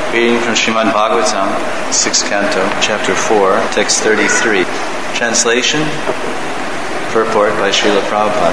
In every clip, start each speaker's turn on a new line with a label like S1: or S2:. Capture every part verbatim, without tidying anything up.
S1: Reading from Srimad Bhagavatam, sixth Canto, Chapter four, Text thirty-three. Translation, purport by Srila Prabhupada.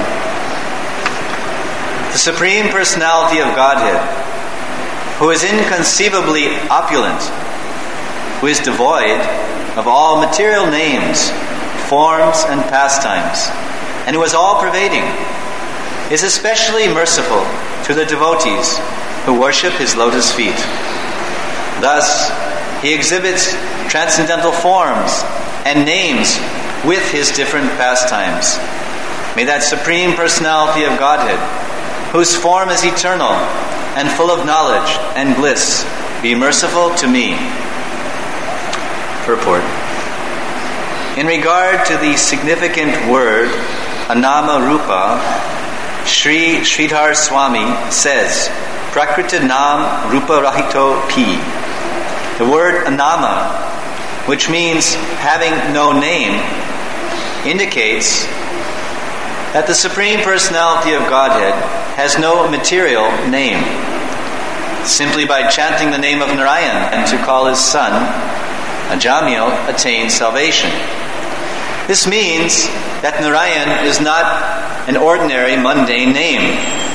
S1: The Supreme Personality of Godhead, who is inconceivably opulent, who is devoid of all material names, forms, and pastimes, and who is all-pervading, is especially merciful to the devotees who worship his lotus feet. Thus, he exhibits transcendental forms and names with his different pastimes. May that Supreme Personality of Godhead, whose form is eternal and full of knowledge and bliss, be merciful to me. Purport. In regard to the significant word Anama Rupa, Sri Sridhar Swami says, Prakrita Nam Rupa Rahito Pi. The word Anama, which means having no name, indicates that the Supreme Personality of Godhead has no material name. Simply by chanting the name of Narayan and to call his son, Ajamil attains salvation. This means that Narayan is not an ordinary mundane name.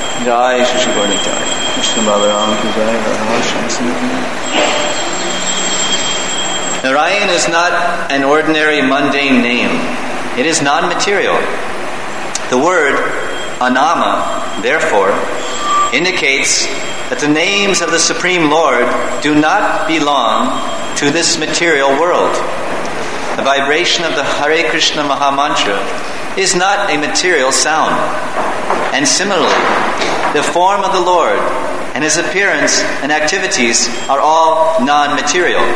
S1: Narayan is not an ordinary mundane name. It is non-material. The word Anama, therefore, indicates that the names of the Supreme Lord do not belong to this material world. The vibration of the Hare Krishna Maha Mantra is not a material sound. And similarly, the form of the Lord and his appearance and activities are all non-material.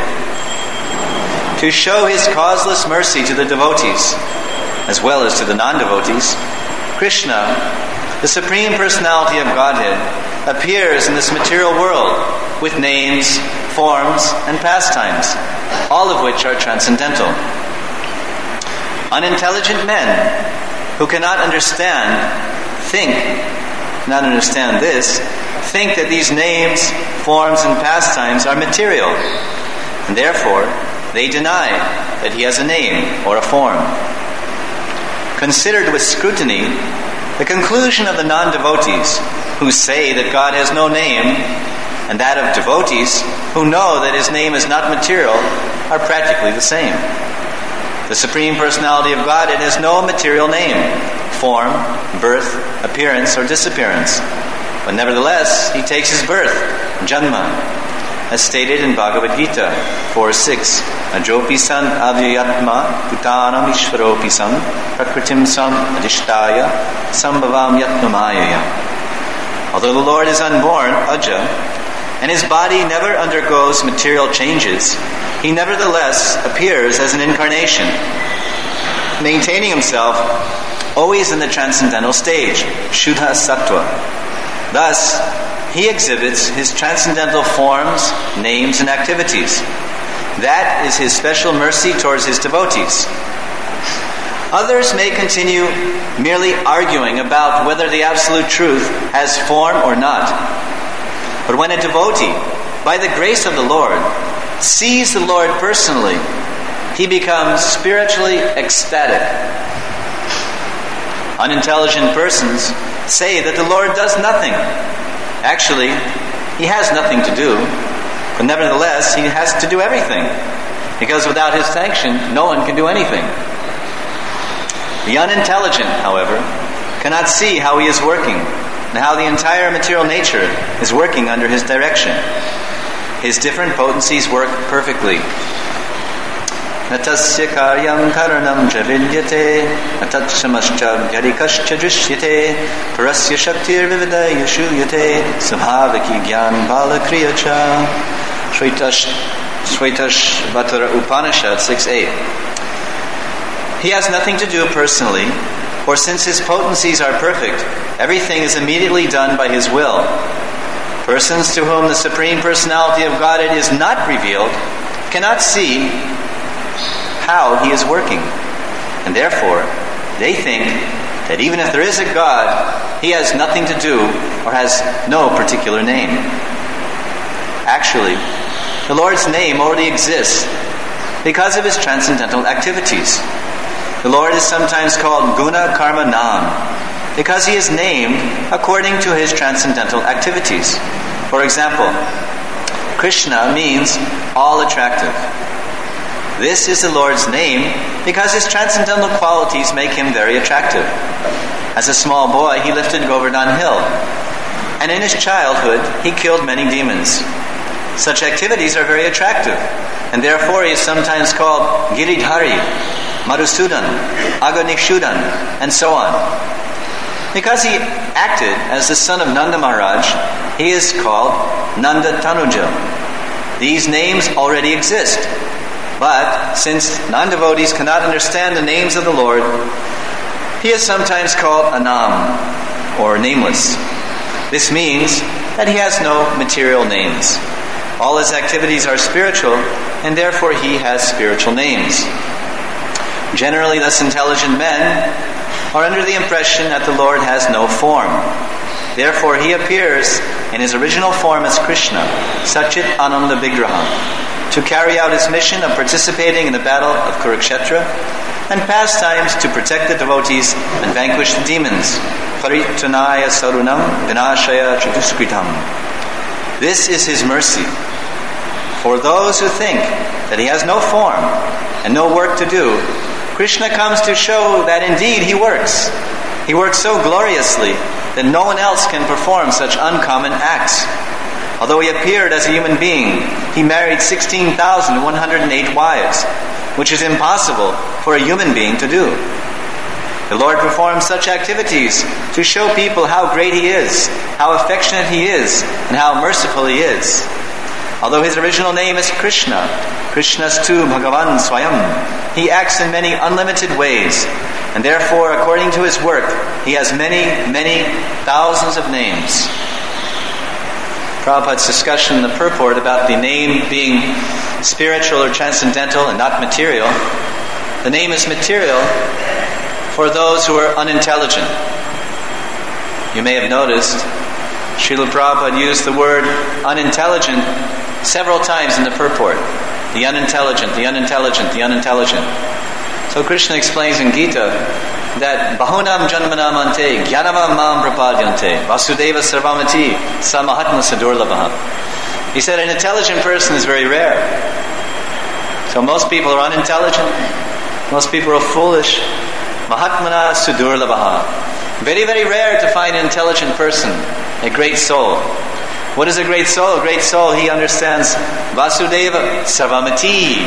S1: To show his causeless mercy to the devotees, as well as to the non-devotees, Krishna, the Supreme Personality of Godhead, appears in this material world with names, forms, and pastimes, all of which are transcendental. Unintelligent men who cannot understand, think, not understand this, think that these names, forms, and pastimes are material, and therefore they deny that he has a name or a form. Considered with scrutiny, the conclusion of the non-devotees who say that God has no name and that of devotees who know that his name is not material are practically the same. The Supreme Personality of Godhead has no material name, form, birth, appearance, or disappearance. But nevertheless, he takes his birth, janma, as stated in Bhagavad Gita four six. Ajopi san avyayatma putanam ishvaropi san prakritim san adhishtaya sambhavam yatmamayaya. Although the Lord is unborn, Aja, and his body never undergoes material changes, he nevertheless appears as an incarnation, maintaining himself always in the transcendental stage, Shuddha Sattva. Thus, he exhibits his transcendental forms, names, and activities. That is his special mercy towards his devotees. Others may continue merely arguing about whether the Absolute Truth has form or not. But when a devotee, by the grace of the Lord, sees the Lord personally, he becomes spiritually ecstatic. Unintelligent persons say that the Lord does nothing. Actually, he has nothing to do, but nevertheless, he has to do everything, because without his sanction, no one can do anything. The unintelligent, however, cannot see how he is working, and how the entire material nature is working under his direction. His different potencies work perfectly. Natasya karyam karanam javidyate atatsamascha vyadikascha drishyate parasya shaktir vivida yashuyate sabhavaki gyan balakriyacha. Shvetash Vatara Upanishad six eight. He has nothing to do personally, for since his potencies are perfect, everything is immediately done by his will. Persons to whom the Supreme Personality of Godhead is not revealed cannot see how he is working, and therefore they think that even if there is a God, he has nothing to do or has no particular name. Actually, The Lord's name already exists because of his transcendental activities. The Lord is sometimes called Guna Karma Nam because he is named according to his transcendental activities. For example, Krishna means all attractive. This is the Lord's name because his transcendental qualities make him very attractive. As a small boy, he lifted Govardhan Hill, and in his childhood, he killed many demons. Such activities are very attractive, and therefore he is sometimes called Giridhari, Madhusudan, Aganikshudan, and so on. Because he acted as the son of Nanda Maharaj, he is called Nanda Tanuja. These names already exist. But since non-devotees cannot understand the names of the Lord, he is sometimes called Anam, or nameless. This means that he has no material names. All his activities are spiritual, and therefore he has spiritual names. Generally, less intelligent men are under the impression that the Lord has no form. Therefore, he appears in his original form as Krishna, Satchit Ananda Vigraha, to carry out his mission of participating in the battle of Kurukshetra and pastimes to protect the devotees and vanquish the demons. Paritanaya sarunam vinashaya chaduskritam. This is his mercy. For those who think that he has no form and no work to do, Krishna comes to show that indeed he works. He works so gloriously that no one else can perform such uncommon acts. Although he appeared as a human being, he married sixteen thousand one hundred eight wives, which is impossible for a human being to do. The Lord performs such activities to show people how great he is, how affectionate he is, and how merciful he is. Although his original name is Krishna, Krishnastu Bhagavan Swayam, he acts in many unlimited ways, and therefore, according to his work, he has many, many thousands of names. Prabhupada's discussion in the purport about the name being spiritual or transcendental and not material. The name is material for those who are unintelligent. You may have noticed Srila Prabhupada used the word unintelligent several times in the purport. The unintelligent, the unintelligent, the unintelligent. So Krishna explains in Gita that Bahunam Janmanam Ante Gyanavam Mam Prapadyante Vasudeva Sarvamati Samahatma Sadurlabha. He said an intelligent person is very rare. So most people are unintelligent. Most people are foolish. Mahatmana Sudurlabha. Very, very rare to find an intelligent person, a great soul. What is a great soul? A great soul, he understands Vasudeva Sarvamati.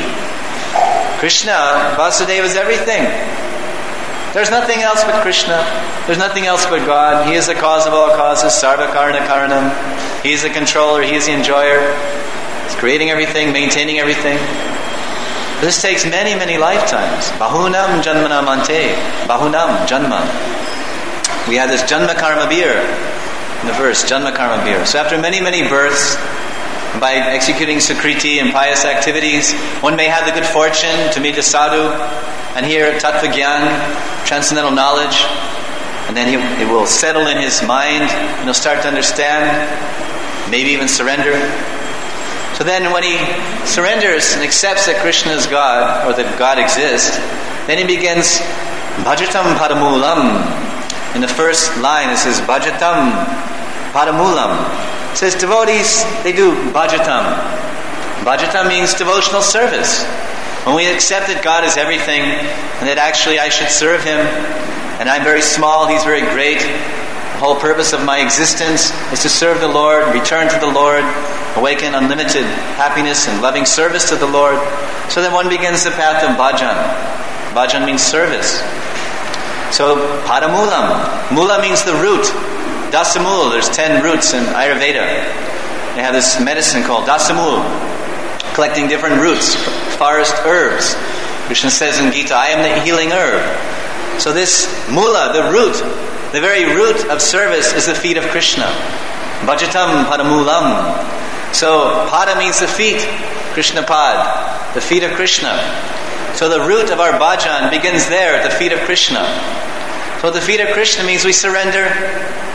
S1: Krishna, Vasudeva is everything. There's nothing else but Krishna. There's nothing else but God. He is the cause of all causes. Sarva Karna Karanam. He is the controller. He is the enjoyer. He's creating everything, maintaining everything. This takes many, many lifetimes. Bahunam Janmanam Ante. Bahunam Janma. We have this Janma Karma Bir in the verse, Janma Karma Bir. So after many, many births, by executing Sukriti and pious activities, one may have the good fortune to meet a sadhu and hear Tattva Gyan, transcendental knowledge, and then he, it will settle in his mind and he'll start to understand, maybe even surrender. So then when he surrenders and accepts that Krishna is God, or that God exists, then he begins Bhajatam Padamulam. In the first line it says Bhajatam Padamulam. It says devotees, they do Bhajatam. Bhajatam means devotional service. When we accept that God is everything, and that actually I should serve Him, and I'm very small, He's very great, the whole purpose of my existence is to serve the Lord, return to the Lord, awaken unlimited happiness and loving service to the Lord. So then one begins the path of bhajan. Bhajan means service. So Padamulam. Mula means the root. Dasamul, there's ten roots in Ayurveda. They have this medicine called Dasamul, collecting different roots, forest herbs. Krishna says in Gita, I am the healing herb. So this Mula, the root, the very root of service is the feet of Krishna. Bhajatam Padamulam. So Pada means the feet, Krishna Pad, the feet of Krishna. So the root of our bhajan begins there at the feet of Krishna. So the feet of Krishna means we surrender.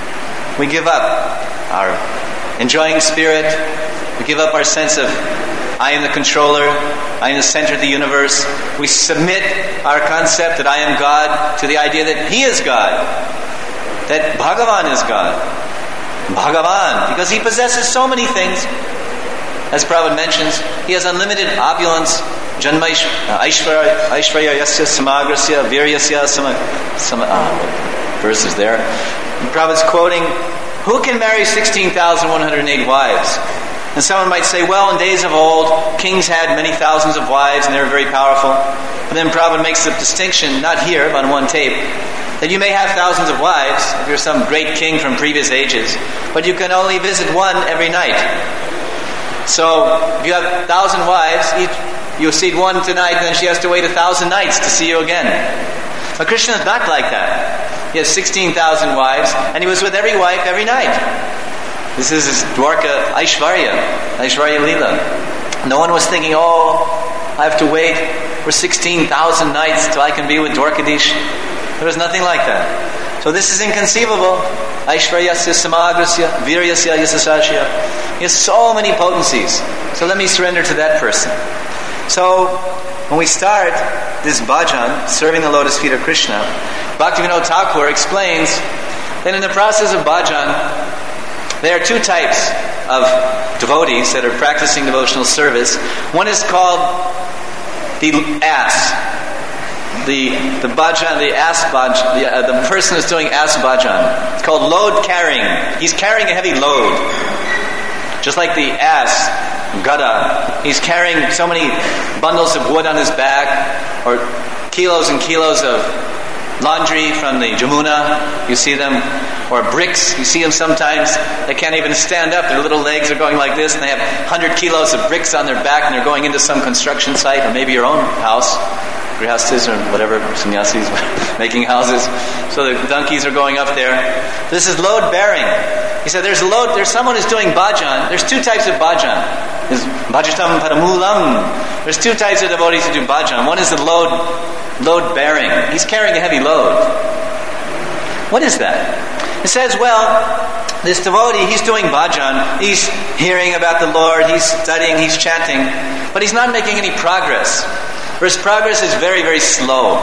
S1: We give up our enjoying spirit. We give up our sense of I am the controller, I am the center of the universe. We submit our concept that I am God to the idea that He is God, that Bhagavan is God. Bhagavan, because He possesses so many things. As Prabhupada mentions, He has unlimited opulence. Janma Aishvarya Aishvarya Yasya Samagrasya Viryasya Sama, sama uh, verses there. And Prabhupada's quoting, who can marry sixteen thousand one hundred eight wives? And someone might say, well, in days of old, kings had many thousands of wives and they were very powerful. But then Prabhupada makes the distinction, not here, but on one tape, that you may have thousands of wives if you're some great king from previous ages, but you can only visit one every night. So, if you have a thousand wives, each, you see one tonight, then she has to wait a thousand nights to see you again. But Krishna is not like that. He has sixteen thousand wives, and he was with every wife every night. This is his Dwarka Aishvarya, Aishvarya Leela. No one was thinking, oh, I have to wait for sixteen thousand nights till I can be with Dwarkadish. There was nothing like that. So this is inconceivable. Aishvaryasya Samagrasya Viryasya Yasasashya. He has so many potencies. So let me surrender to that person. So when we start this bhajan, serving the lotus feet of Krishna, Bhaktivinoda Thakur explains that in the process of bhajan, there are two types of devotees that are practicing devotional service. One is called the ass. The the bhajan, the ass bhajan, the, uh, the person is doing ass bhajan. It's called load carrying. He's carrying a heavy load. Just like the ass, Gada, he's carrying so many bundles of wood on his back, or kilos and kilos of laundry from the Jamuna. You see them, or bricks. You see them sometimes. They can't even stand up. Their little legs are going like this, and they have one hundred kilos of bricks on their back, and they're going into some construction site, or maybe your own house. Grihastas or whatever, sannyasis making houses. So the donkeys are going up there. This is load bearing. He said there's a load, there's someone who's doing bhajan. There's two types of bhajan. There's bhajatam paramulam. There's two types of devotees who do bhajan. One is the load load bearing. He's carrying a heavy load. What is that? It says, well, this devotee, he's doing bhajan. He's hearing about the Lord, he's studying, he's chanting, but he's not making any progress. Or his progress is very, very slow.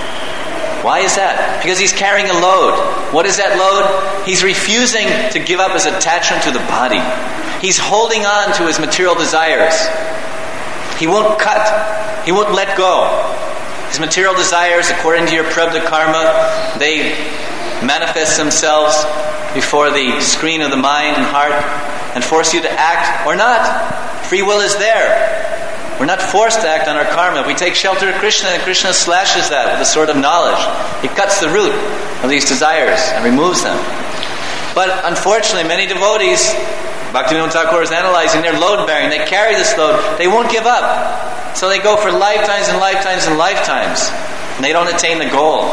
S1: Why is that? Because he's carrying a load. What is that load? He's refusing to give up his attachment to the body. He's holding on to his material desires. He won't cut. He won't let go. His material desires, according to your prabdha karma, they manifest themselves before the screen of the mind and heart and force you to act or not. Free will is there. We're not forced to act on our karma. If we take shelter of Krishna, and Krishna slashes that with a sword of knowledge. He cuts the root of these desires and removes them. But unfortunately, many devotees, Bhaktivinoda Thakur is analyzing, they're load-bearing. They carry this load. They won't give up. So they go for lifetimes and lifetimes and lifetimes. And they don't attain the goal.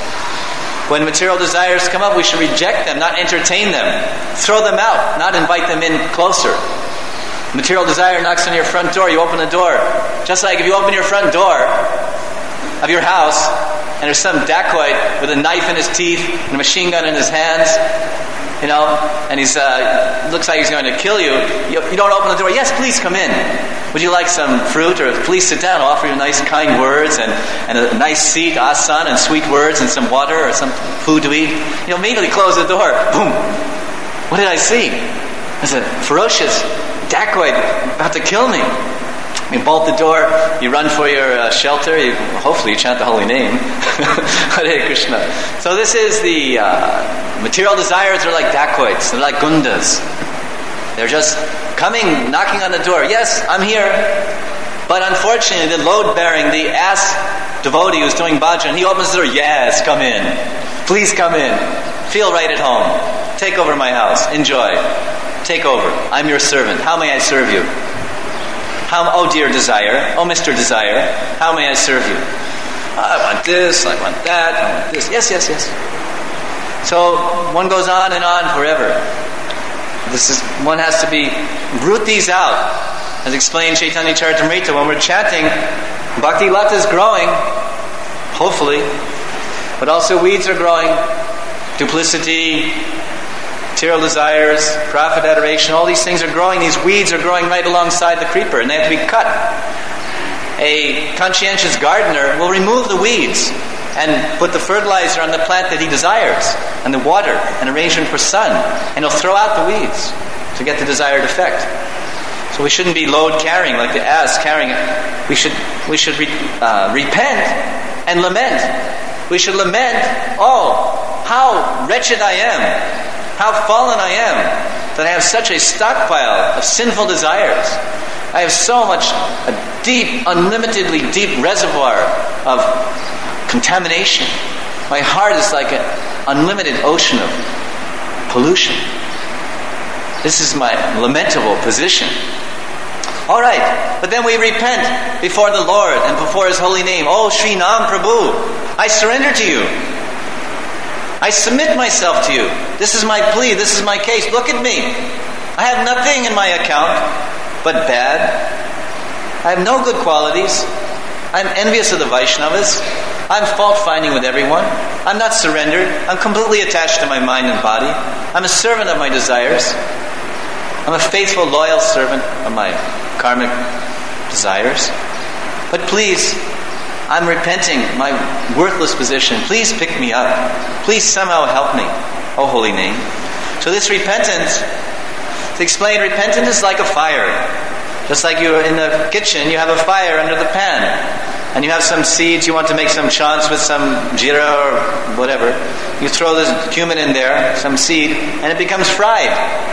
S1: When material desires come up, we should reject them, not entertain them. Throw them out, not invite them in closer. Material desire knocks on your front door, you open the door. Just like if you open your front door of your house and there's some dacoit with a knife in his teeth and a machine gun in his hands, you know, and he's uh, looks like he's going to kill you, you, you don't open the door. Yes, please come in. Would you like some fruit? Or please sit down. I'll offer you nice kind words and, and a nice seat, asan, and sweet words and some water or some food to eat. You immediately close the door. Boom. What did I see? It's a ferocious dacoit about to kill me. You bolt the door, you run for your uh, shelter, you, hopefully you chant the holy name. Hare Krishna. So this is the uh, material desires are like dacoits, they're like gundas. They're just coming, knocking on the door. Yes, I'm here. But unfortunately, the load-bearing, the ass devotee who's doing bhajan, he opens the door. Yes, come in. Please come in. Feel right at home. Take over my house. Enjoy. Take over. I'm your servant. How may I serve you? How, oh dear desire, oh Mister Desire, how may I serve you? I want this, I want that, I want this. Yes, yes, yes. So one goes on and on forever. This is one has to be root these out, as explained in Chaitanya Charitamrita. When we're chanting, Bhakti Lata is growing, hopefully, but also weeds are growing. Duplicity, material desires, profit adoration, all these things are growing. These weeds are growing right alongside the creeper, and they have to be cut. A conscientious gardener will remove the weeds and put the fertilizer on the plant that he desires, and the water, and arrangement for sun, and he'll throw out the weeds to get the desired effect. So we shouldn't be load carrying like the ass carrying it. We should we should re, uh, repent and lament. We should lament, oh, how wretched I am, how fallen I am, that I have such a stockpile of sinful desires. I have so much, a deep, unlimitedly deep reservoir of contamination. My heart is like an unlimited ocean of pollution. This is my lamentable position. All right, but then we repent before the Lord and before His holy name. Oh, Sri Nam Prabhu, I surrender to you. I submit myself to you. This is my plea. This is my case. Look at me. I have nothing in my account but bad. I have no good qualities. I'm envious of the Vaishnavas. I'm fault-finding with everyone. I'm not surrendered. I'm completely attached to my mind and body. I'm a servant of my desires. I'm a faithful, loyal servant of my karmic desires. But please, I'm repenting my worthless position. Please pick me up. Please somehow help me, O holy name. So this repentance, to explain, repentance is like a fire. Just like you're in the kitchen, you have a fire under the pan. And you have some seeds, you want to make some chants with some jeera or whatever. You throw this cumin in there, some seed, and it becomes fried.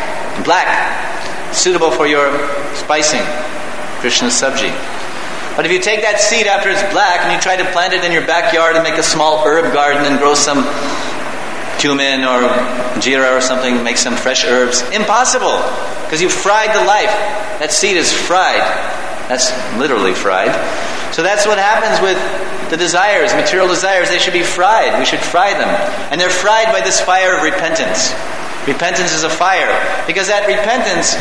S1: Black, suitable for your spicing, Krishna's sabji. But if you take that seed after it's black and you try to plant it in your backyard and make a small herb garden and grow some cumin or jeera or something, make some fresh herbs, impossible, because you've fried the life. That seed is fried. That's literally fried. So that's what happens with the desires, material desires. They should be fried. We should fry them. And they're fried by this fire of repentance. Repentance is a fire. Because that repentance,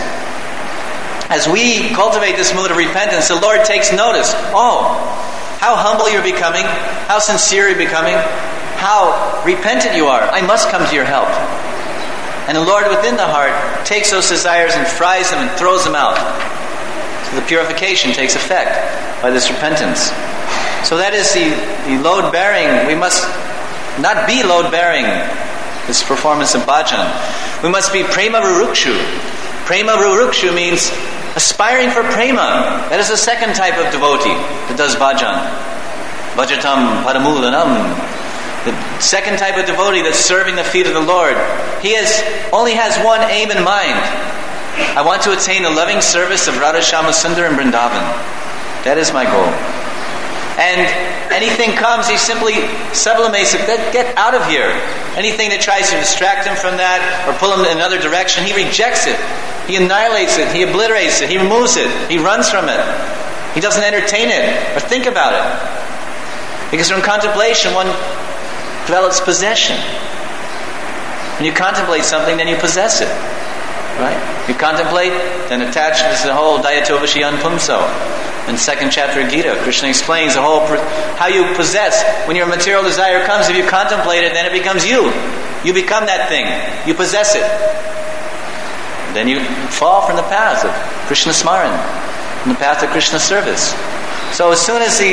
S1: as we cultivate this mood of repentance, the Lord takes notice. Oh, how humble you're becoming, how sincere you're becoming, how repentant you are. I must come to your help. And the Lord within the heart takes those desires and fries them and throws them out. So the purification takes effect by this repentance. So that is the, the load-bearing. We must not be load-bearing, this performance of bhajan. We must be prema rurukshu. Prema rurukshu means aspiring for prema. That is the second type of devotee that does bhajan. Bhajatam paramulanam. The second type of devotee that's serving the feet of the Lord. He has only has one aim in mind. I want to attain the loving service of Radha Shama Sundar and Vrindavan. That is my goal. And anything comes, he simply sublimates it. Get out of here. Anything that tries to distract him from that or pull him in another direction, he rejects it. He annihilates it. He obliterates it. He removes it. He runs from it. He doesn't entertain it or think about it. Because from contemplation, one develops possession. When you contemplate something, then you possess it. Right? You contemplate, then attach. This is the whole Dayatova Pumso. In the second chapter of Gita, Krishna explains the whole how you possess. When your material desire comes, if you contemplate it, then it becomes you. You become that thing. You possess it. Then you fall from the path of Krishna Smaran, from the path of Krishna service. So as soon as the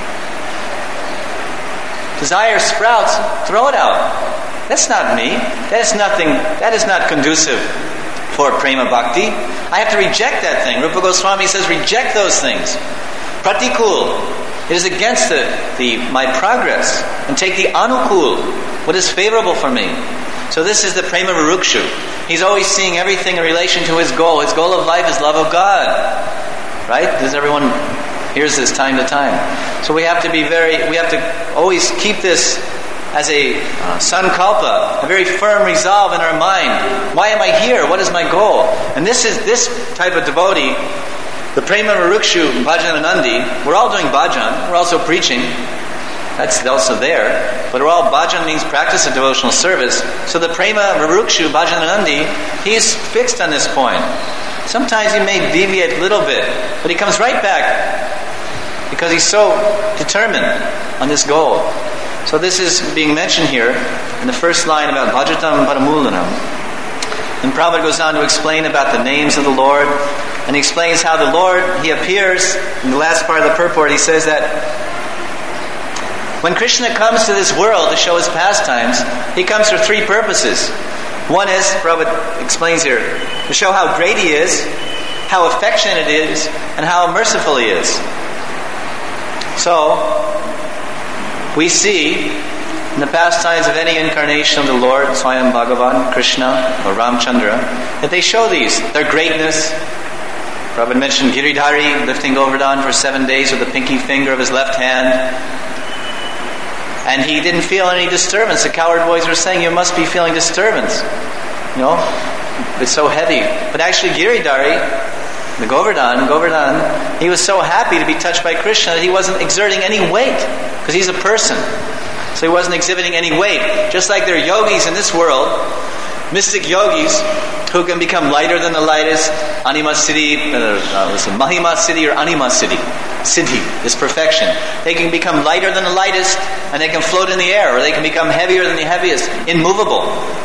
S1: desire sprouts, throw it out. That's not me. That is nothing. That is not conducive for prema bhakti. I have to reject that thing. Rupa Goswami says, reject those things. Pratikul. It is against the, the my progress. And take the anukul, what is favorable for me. So this is the prema rurukshu. He's always seeing everything in relation to his goal. His goal of life is love of God. Right? Does everyone hears this time to time? So we have to be very, we have to always keep this as a uh, sankalpa, a very firm resolve in our mind. Why am I here? What is my goal? And this is this type of devotee, the Prema Rurukshu Bhajananandi. We're all doing bhajan. We're also preaching. That's also there. But we're all, bhajan means practice of devotional service. So the Prema Rurukshu Bhajananandi, he's fixed on this point. Sometimes he may deviate a little bit, but he comes right back because he's so determined on this goal. So this is being mentioned here in the first line about Bhajatam Paramulanam. And Prabhupada goes on to explain about the names of the Lord, and he explains how the Lord, He appears, in the last part of the purport, he says that when Krishna comes to this world to show His pastimes, He comes for three purposes. One is, Prabhupada explains here, to show how great He is, how affectionate He is, and how merciful He is. So, we see in the pastimes of any incarnation of the Lord, Swayam Bhagavan, Krishna, or Ramchandra, that they show these, their greatness. Prabhupada mentioned Giridhari lifting Govardhan for seven days with the pinky finger of his left hand. And he didn't feel any disturbance. The cowherd boys were saying, you must be feeling disturbance. You know, it's so heavy. But actually Giridhari, the Govardhan, Govardhan, he was so happy to be touched by Krishna that he wasn't exerting any weight, because he's a person. So he wasn't exhibiting any weight. Just like there are yogis in this world, mystic yogis, who can become lighter than the lightest. Anima Siddhi, uh, listen, Mahima Siddhi or Anima Siddhi. Siddhi is perfection. They can become lighter than the lightest, and they can float in the air, or they can become heavier than the heaviest, immovable.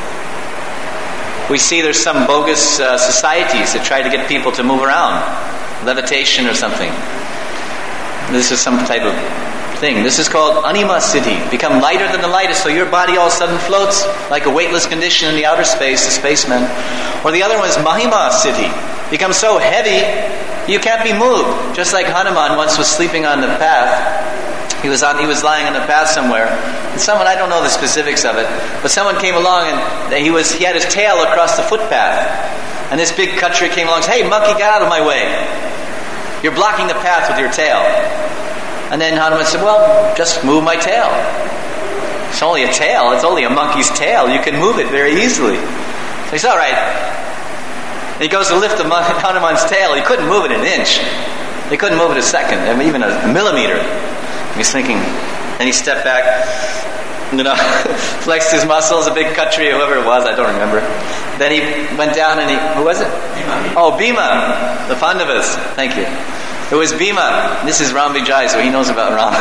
S1: We see there's some bogus uh, societies that try to get people to move around, levitation or something. This is some type of thing. This is called Anima Siddhi. Become lighter than the lightest, so your body all of a sudden floats like a weightless condition in the outer space, the spaceman. Or the other one is Mahima Siddhi. Become so heavy, you can't be moved. Just like Hanuman once was sleeping on the path. He was on. He was lying on the path somewhere, and someone, I don't know the specifics of it, but someone came along and he was he had his tail across the footpath, and this big Khatri came along and said, "Hey, monkey, get out of my way! You're blocking the path with your tail." And then Hanuman said, "Well, just move my tail. It's only a tail. It's only a monkey's tail. You can move it very easily." So he said, "All right." And he goes to lift the mon- Hanuman's tail. He couldn't move it an inch. He couldn't move it a second, I mean, even a, a millimeter. He's thinking, and he stepped back, you know, flexed his muscles, a big Khatri, whoever it was, I don't remember. Then he went down and he, who was it? Bhima. Oh, Bhima, the Pandavas. Thank you. It was Bhima. This is Ram Vijay, so he knows about Ram.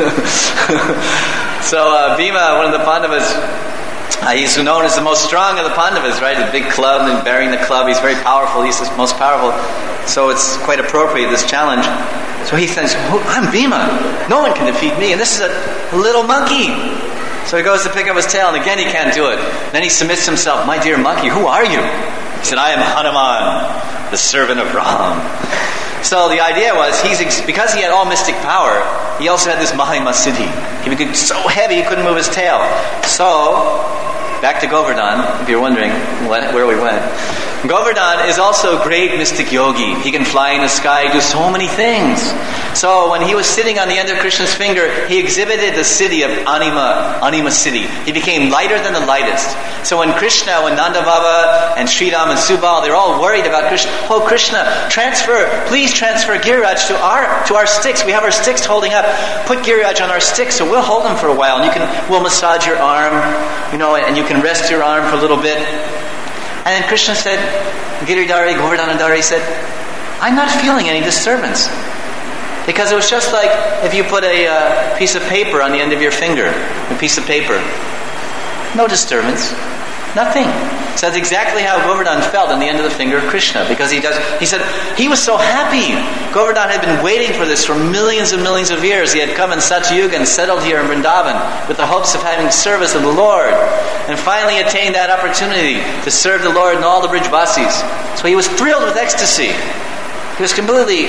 S1: So uh, Bhima, one of the Pandavas, uh, he's known as the most strong of the Pandavas, right? The big club and bearing the club. He's very powerful. He's the most powerful. So it's quite appropriate, this challenge. So he says, oh, I'm Bhima. No one can defeat me. And this is a, a little monkey. So he goes to pick up his tail, and again he can't do it. Then he submits himself. My dear monkey, who are you? He said, I am Hanuman, the servant of Ram. So the idea was, he's because he had all mystic power, he also had this Mahima Siddhi. He became so heavy he couldn't move his tail. So, back to Govardhan, if you're wondering what, where we went. Govardhan is also a great mystic yogi. He can fly in the sky, do so many things. So when he was sitting on the end of Krishna's finger, he exhibited the siddhi of Anima, Anima Siddhi. He became lighter than the lightest. So when Krishna, when Nanda Baba and Sridham and Subal, they're all worried about Krishna. Oh Krishna, transfer, please transfer Giriraj to our to our sticks. We have our sticks holding up. Put Giriraj on our sticks, so we'll hold him for a while, and you can we'll massage your arm, you know, and you can rest your arm for a little bit. And then Krishna said, Giridhari, Govardhanadhari said, I'm not feeling any disturbance. Because it was just like if you put a uh, piece of paper on the end of your finger, a piece of paper. No disturbance. Nothing. So that's exactly how Govardhan felt on the end of the finger of Krishna. Because he does, he said, he was so happy. Govardhan had been waiting for this for millions and millions of years. He had come in Satyuga and settled here in Vrindavan with the hopes of having service of the Lord. And finally attained that opportunity to serve the Lord and all the Brijvasis. So he was thrilled with ecstasy. He was completely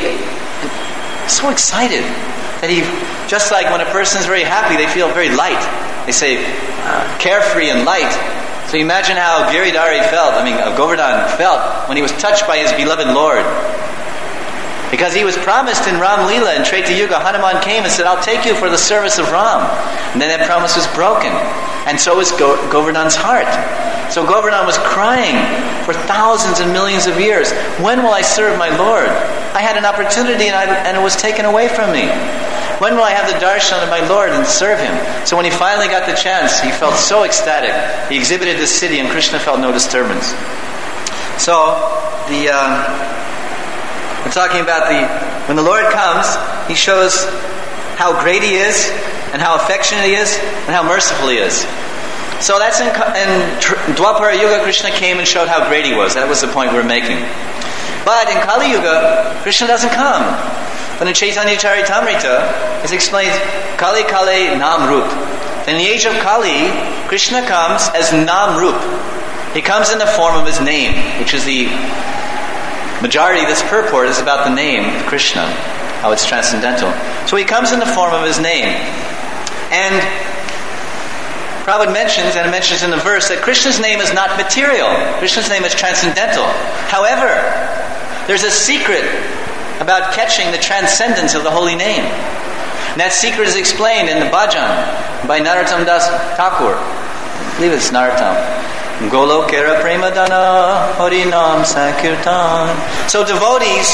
S1: so excited that he, just like when a person is very happy, they feel very light. They say, uh, carefree and light. So imagine how Giridhari felt, I mean, uh, Govardhan felt when he was touched by his beloved Lord. Because he was promised in Ram Leela in Treta Yuga, Hanuman came and said, I'll take you for the service of Ram. And then that promise was broken. And so was Go- Govardhan's heart. So Govardhan was crying for thousands and millions of years. When will I serve my Lord? I had an opportunity and, I, and it was taken away from me. When will I have the darshan of my Lord and serve Him? So when he finally got the chance, he felt so ecstatic. He exhibited the siddhi and Krishna felt no disturbance. So, the... Uh, We're talking about the when the Lord comes, He shows how great He is, and how affectionate He is, and how merciful He is. So that's in, in Dwapara Yuga, Krishna came and showed how great he was. That was the point we were making. But in Kali Yuga, Krishna doesn't come. But in Chaitanya Charitamrita, it's explained, Kali Kale Nam Rup. In the age of Kali, Krishna comes as Nam Rup. He comes in the form of his name, which is the majority of this purport is about the name of Krishna, how it's transcendental. So he comes in the form of his name. And Prabhupada mentions, and it mentions in the verse, that Krishna's name is not material. Krishna's name is transcendental. However, there's a secret about catching the transcendence of the holy name. And that secret is explained in the Bhajan by Narottam Das Thakur. I believe it's Narottam. Golokera Premadana Harinam Sankirtan. So devotees,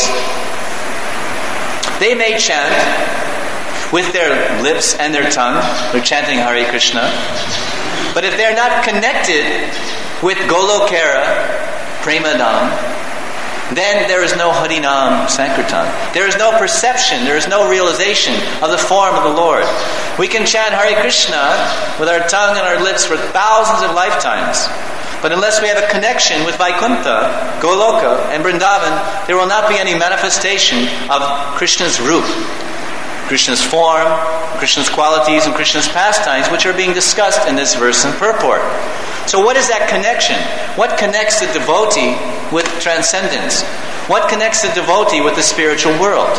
S1: they may chant with their lips and their tongue. They're chanting Hare Krishna. But if they're not connected with Golokera Premadam, then there is no Harinam Sankirtan. There is no perception, there is no realization of the form of the Lord. We can chant Hare Krishna with our tongue and our lips for thousands of lifetimes. But unless we have a connection with Vaikuntha, Goloka, and Vrindavan, there will not be any manifestation of Krishna's Rup, Krishna's form, Krishna's qualities, and Krishna's pastimes, which are being discussed in this verse and purport. So what is that connection? What connects the devotee with transcendence? What connects the devotee with the spiritual world?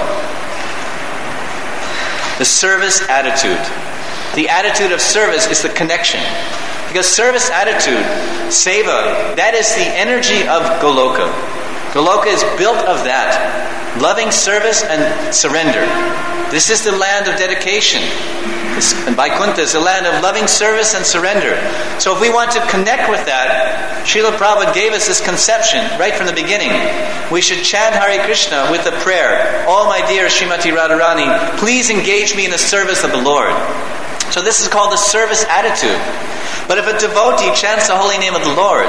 S1: The service attitude. The attitude of service is the connection. Because service attitude, seva, that is the energy of Goloka. Goloka is built of that. Loving service and surrender. This is the land of dedication. And Vaikuntha is the land of loving service and surrender. So if we want to connect with that, Srila Prabhupada gave us this conception right from the beginning. We should chant Hare Krishna with a prayer. Oh my dear Srimati Radharani, please engage me in the service of the Lord. So this is called the service attitude. But if a devotee chants the holy name of the Lord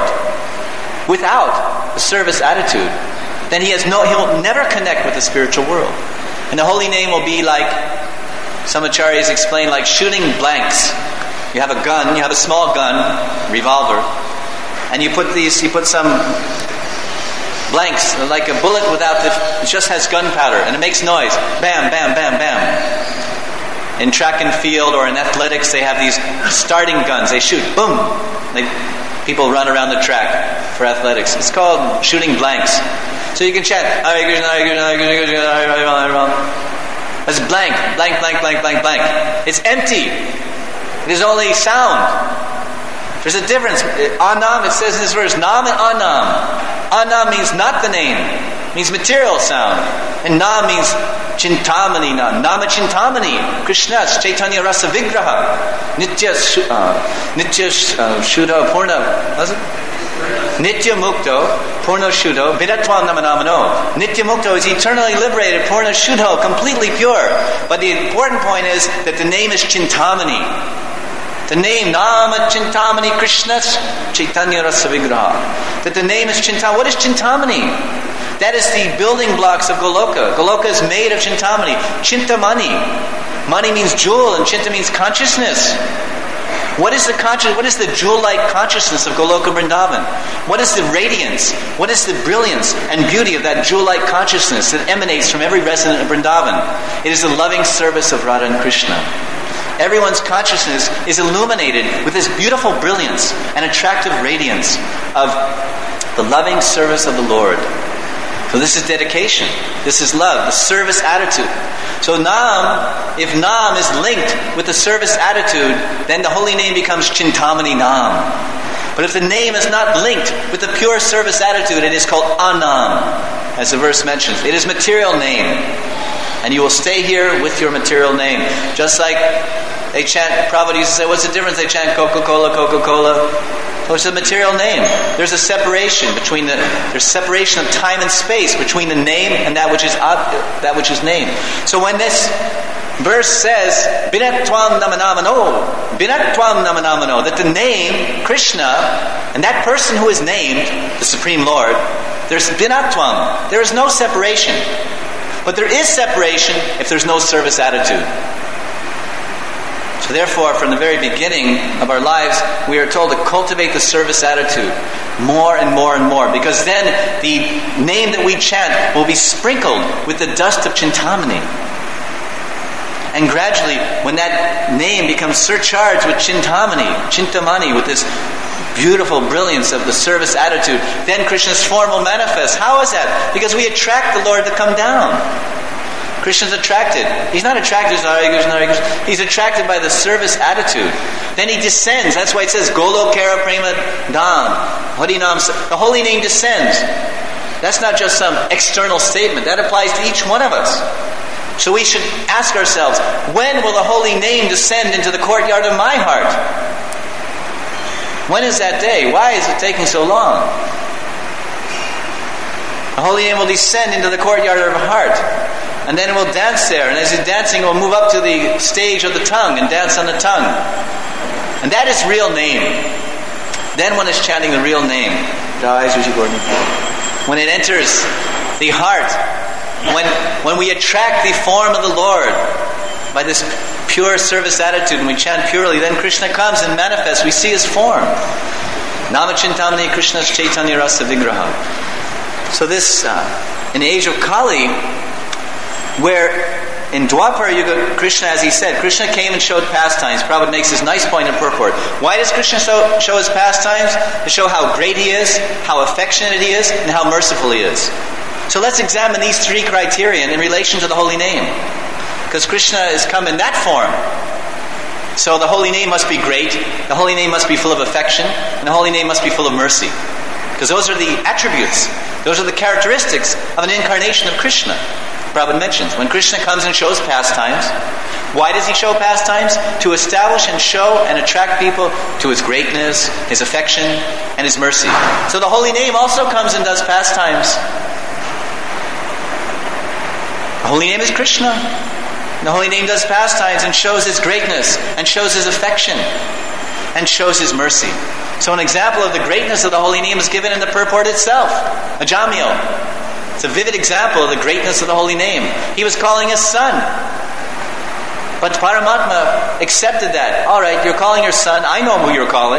S1: without the service attitude, then he has no, he will never connect with the spiritual world. And the holy name will be like, some acharyas explain, like shooting blanks. You have a gun, you have a small gun, revolver, and you put these, you put some blanks, like a bullet without the, it just has gunpowder, and it makes noise. Bam, bam, bam, bam. In track and field or in athletics, they have these starting guns. They shoot, boom. They, people run around the track for athletics. It's called shooting blanks. So you can chant Hare Krishna, Hare Krishna, Hare Krishna, Hare Krishna, Hare Rama. That's blank, blank, blank, blank, blank, blank. It's empty. It is only sound. There's a difference. Anam, it says in this verse, Nam and Anam. Anam means not the name. It means material sound. And Nam means Chintamani Nam. Nama Chintamani. Krishna's Chaitanya Rasa Vigraha. Nitya uh, Nitya uh, Shuddha Purna. What's it? Nitya Mukto, Purna Shuddho, Vidatvam Namanamano. Nitya Mukto is eternally liberated, Purna Shuddho, completely pure. But the important point is that the name is Chintamani. The name Nama Chintamani Krishna's Chaitanya Rasa Vigraha. That the name is Chintamani. What is Chintamani? That is the building blocks of Goloka. Goloka is made of Chintamani. Chintamani. Mani means jewel and Chinta means consciousness. What is the conscious? What is the jewel-like consciousness of Goloka Vrindavan? What is the radiance? What is the brilliance and beauty of that jewel-like consciousness that emanates from every resident of Vrindavan? It is the loving service of Radha and Krishna. Everyone's consciousness is illuminated with this beautiful brilliance and attractive radiance of the loving service of the Lord. So this is dedication. This is love, the service attitude. So Nam, if Nam is linked with the service attitude, then the holy name becomes Chintamani Nam. But if the name is not linked with the pure service attitude, it is called Anam, as the verse mentions. It is material name. And you will stay here with your material name. Just like they chant, Prabhupada used to say, what's the difference? They chant Coca-Cola, Coca-Cola. So it's a material name. There's a separation between the, there's separation of time and space between the name and that which is that which is named. So when this verse says, Binatvam Namanamano, Binatvam Namanamano, that the name, Krishna, and that person who is named, the Supreme Lord, there's Binatvam. There is no separation. But there is separation if there's no service attitude. So therefore, from the very beginning of our lives, we are told to cultivate the service attitude more and more and more, because then the name that we chant will be sprinkled with the dust of Chintamani. And gradually, when that name becomes surcharged with Chintamani, Chintamani, with this beautiful brilliance of the service attitude, then Krishna's form will manifest. How is that? Because we attract the Lord to come down. Krishna's attracted. He's not attracted to Hare Krishna, Hare Krishna. He's attracted by the service attitude. Then he descends. That's why it says Golokara Prema Dham. Harinam. The holy name descends. That's not just some external statement. That applies to each one of us. So we should ask ourselves, when will the holy name descend into the courtyard of my heart? When is that day? Why is it taking so long? The holy name will descend into the courtyard of our heart. And then it will dance there. And as it's dancing, it will move up to the stage of the tongue and dance on the tongue. And that is real name. Then one is chanting the real name. When it enters the heart, when, when we attract the form of the Lord by this pure service attitude, and we chant purely, then Krishna comes and manifests. We see his form. Nama Chintamani Krishna's Chaitanya Rasa Vigraha. So this, uh, in the age of Kali, where in Dwapara Yuga, Krishna, as he said, Krishna came and showed pastimes. Prabhupada makes this nice point in purport. Why does Krishna show, show his pastimes? To show how great he is, how affectionate he is, and how merciful he is. So let's examine these three criterion in relation to the holy name. Because Krishna has come in that form. So the holy name must be great, the holy name must be full of affection, and the holy name must be full of mercy. Because those are the attributes, those are the characteristics of an incarnation of Krishna. Prabhupada mentions, when Krishna comes and shows pastimes, why does he show pastimes? To establish and show and attract people to his greatness, his affection, and his mercy. So the holy name also comes and does pastimes. The holy name is Krishna. The holy name does pastimes and shows his greatness, and shows his affection, and shows his mercy. So an example of the greatness of the holy name is given in the purport itself. Ajamil. It's a vivid example of the greatness of the holy name. He was calling his son. But Paramatma accepted that. All right, you're calling your son. I know who you're calling.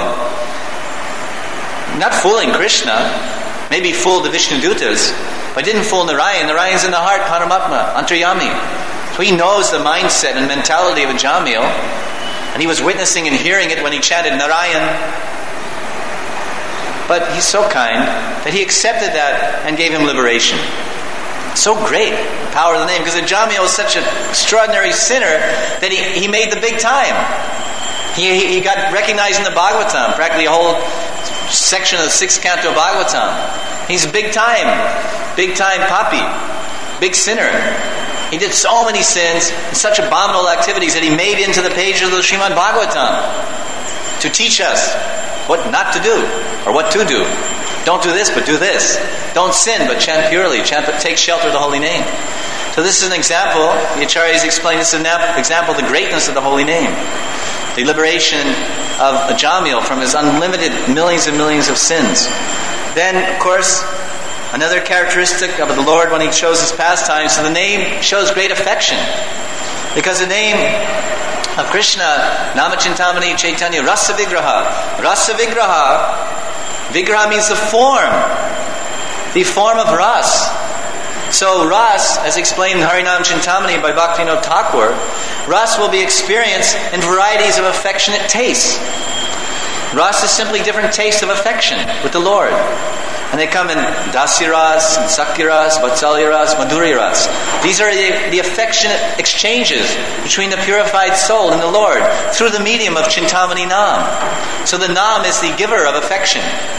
S1: Not fooling Krishna. Maybe fooled the Vishnudutas, but didn't fool Narayan. Narayan's in the heart, Paramatma, Antaryami. So he knows the mindset and mentality of a Jamil. And he was witnessing and hearing it when he chanted Narayan. But he's so kind that he accepted that and gave him liberation. So great, the power of the name. Because Jamil was such an extraordinary sinner that he, he made the big time. He, he got recognized in the Bhagavatam, practically a whole section of the sixth canto Bhagavatam. He's big time, big time papi, big sinner. He did so many sins and such abominable activities that he made into the pages of the Srimad Bhagavatam to teach us what not to do, or what to do. Don't do this, but do this. Don't sin, but chant purely. Chant, but take shelter of the holy name. So this is an example. The Acharyas explain this is an example of the greatness of the holy name. The liberation of a Jamil from his unlimited millions and millions of sins. Then, of course, another characteristic of the Lord when he shows his pastimes, so the name shows great affection. Because the name of Krishna, Nama Chintamani Chaitanya Rasa Vigraha. Rasa Vigraha, Vigraha means the form, the form of Ras. So Ras, as explained in Harinam Chintamani by Bhaktivinoda Thakur, Ras will be experienced in varieties of affectionate tastes. Ras is simply different tastes of affection with the Lord. And they come in Dasi Ras, Sakti Ras, Vatsalya Ras, Madhuri Ras. These are the, the affectionate exchanges between the purified soul and the Lord through the medium of Chintamani Nam. So the Nam is the giver of affection.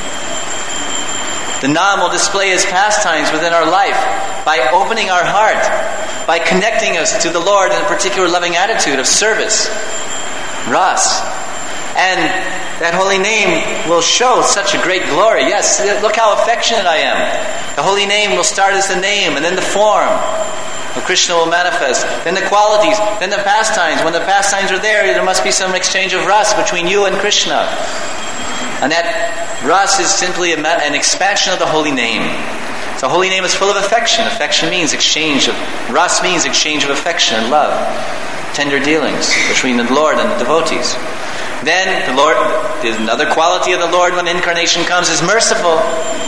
S1: The Nam will display his pastimes within our life by opening our heart, by connecting us to the Lord in a particular loving attitude of service. Ras. And that holy name will show such a great glory. Yes, look how affectionate I am. The holy name will start as the name, and then the form of Krishna will manifest. Then the qualities, then the pastimes. When the pastimes are there, there must be some exchange of ras between you and Krishna. And that ras is simply a, an expansion of the holy name. So holy name is full of affection. Affection means exchange of, ras means exchange of affection and love. tender dealings between the Lord and the devotees. Then the Lord, another quality of the Lord when incarnation comes is merciful.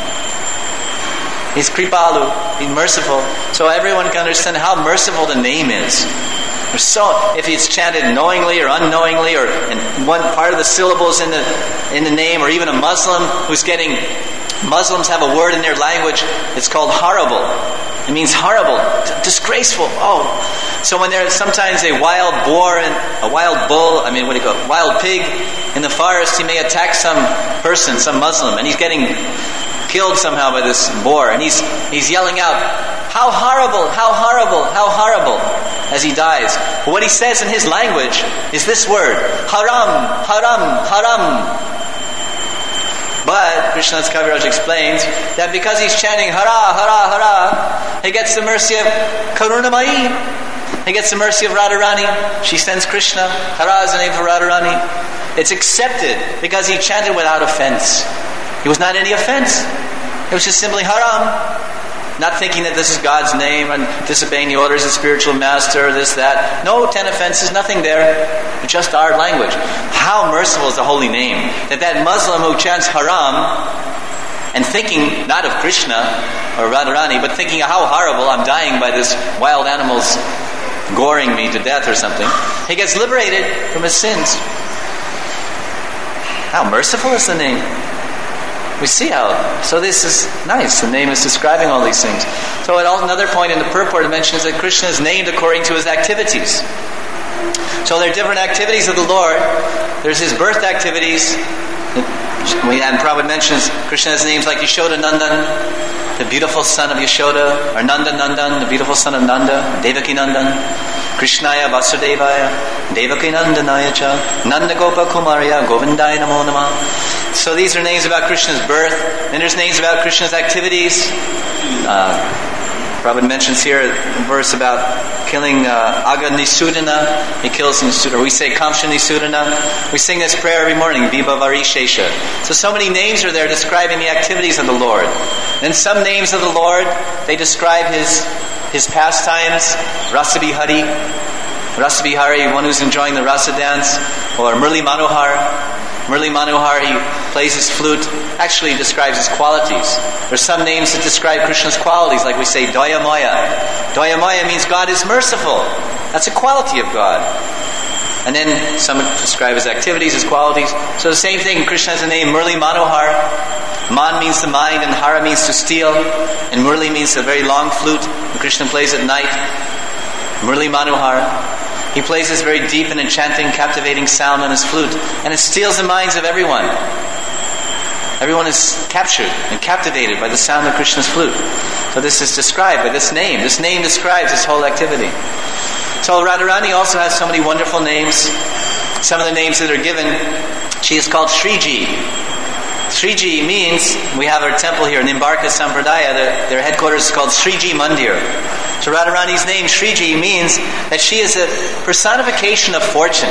S1: He's Kripalu, he's merciful. So everyone can understand how merciful the name is. There's so, if it's chanted knowingly or unknowingly, or in one part of the syllables in the in the name, or even a Muslim who's getting, Muslims have a word in their language, it's called horrible. It means horrible, d- disgraceful. Oh, so when there's sometimes a wild boar and a wild bull, I mean, what do you call it, wild pig in the forest, he may attack some person, some Muslim, and he's getting killed somehow by this boar, and he's he's yelling out, "How horrible! How horrible! How horrible!" as he dies. But what he says in his language is this word: haram, haram, haram. But Krishnadas Kaviraj explains that because he's chanting hara, hara, hara, he gets the mercy of Karunamayi. He gets the mercy of Radharani. She sends Krishna. Hara is the name for Radharani. It's accepted because he chanted without offense. He was not any offense. It was just simply haram. Not thinking that this is God's name and disobeying the orders of the spiritual master, this, that. No, ten offenses, nothing there. But just our language. How merciful is the holy name. That that Muslim who chants haram and thinking not of Krishna or Radharani, but thinking how horrible, I'm dying by this wild animals goring me to death or something, he gets liberated from his sins. How merciful is the name. We see how. So this is nice. The name is describing all these things. So at all, another point in the purport it mentions that Krishna is named according to his activities. So there are different activities of the Lord. There's his birth activities. And Prabhupada mentions Krishna's names like Yashoda Nandan, the beautiful son of Yashoda, or Nanda Nandan, the beautiful son of Nanda, Devaki Nandan, Krishnaya Vasudevaya, Devaki Nandanaya cha, Nanda Gopa Kumarya, Govindaya Namo Namah. So these are names about Krishna's birth. Then there's names about Krishna's activities. Uh, Prabhupada mentions here a verse about killing uh, Aga Nisudana. He kills Nisudana. We say Kamsha Nisudana. We sing this prayer every morning, Vibha Varishesha. So, so many names are there describing the activities of the Lord. Then some names of the Lord, they describe his his pastimes. Rasabihari. Rasabihari, one who's enjoying the rasa dance. Or Murli Manohar. Murli Manohar, he plays his flute, actually describes his qualities. There's some names that describe Krishna's qualities, like we say Daya Maya. Daya Maya means God is merciful. That's a quality of God. And then some describe his activities, his qualities. So the same thing, Krishna has a name, Murli Manohar. Man means the mind, and Hara means to steal. And Murli means a very long flute, and Krishna plays at night. Murli Manohar. He plays this very deep and enchanting, captivating sound on his flute, and it steals the minds of everyone. Everyone is captured and captivated by the sound of Krishna's flute. So this is described by this name. This name describes this whole activity. So Radharani also has so many wonderful names. Some of the names that are given, she is called Sriji. Sriji means, we have our temple here, Nimbarka Sampradaya, their, their headquarters is called Sriji Mandir. So Radharani's name, Sriji, means that she is a personification of fortune.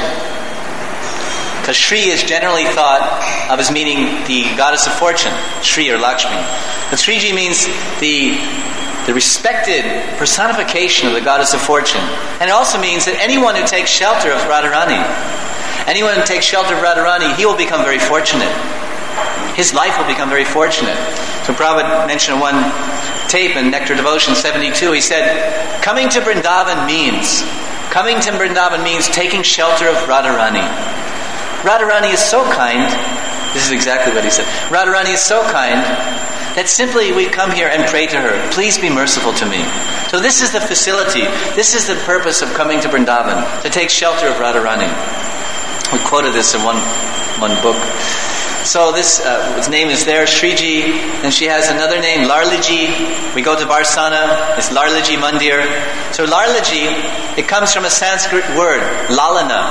S1: Because Sri is generally thought of as meaning the goddess of fortune, Sri or Lakshmi. But Sriji means the, the respected personification of the goddess of fortune. And it also means that anyone who takes shelter of Radharani, anyone who takes shelter of Radharani, he will become very fortunate. His life will become very fortunate. So Prabhupada mentioned one tape in Nectar Devotion seventy-two, he said, coming to Vrindavan means, coming to Vrindavan means taking shelter of Radharani. Radharani is so kind, this is exactly what he said, Radharani is so kind that simply we come here and pray to her, please be merciful to me. So this is the facility, this is the purpose of coming to Vrindavan, to take shelter of Radharani. We quoted this in one, one book. So this, uh, his name is there, Sriji, and she has another name, Larliji. We go to Barsana, it's Larliji Mandir. So Larliji, it comes from a Sanskrit word, Lalana.